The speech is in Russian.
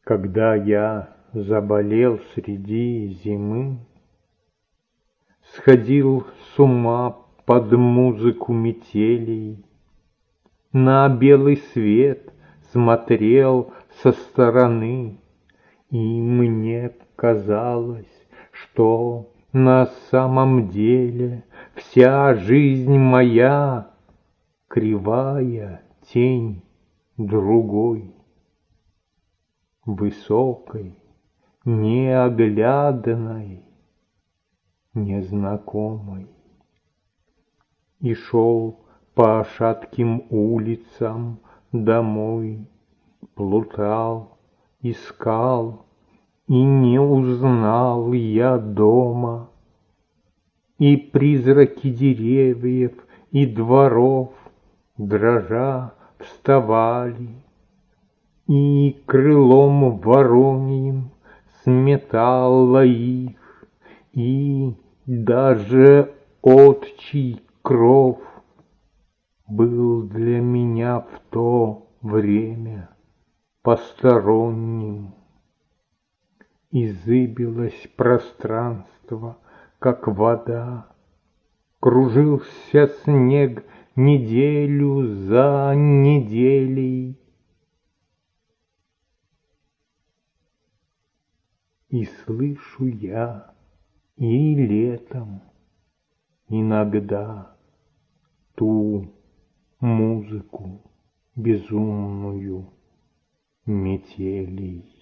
Когда я заболел среди зимы, сходил с ума под музыку метелей, на белый свет смотрел со стороны, и мне казалось, что на самом деле вся жизнь моя — кривая тень другой, высокой, неоглядной, незнакомой. И шел по шатким улицам домой, плутал, искал, и не узнал я дома. И призраки деревьев и дворов, дрожа, вставали, и крылом вороньим сметало их, и даже отчий кров был для меня в то время посторонним. И зыбилось пространство, как вода, кружился снег неделю за неделей. И слышу я и летом иногда ту музыку безумную метелей.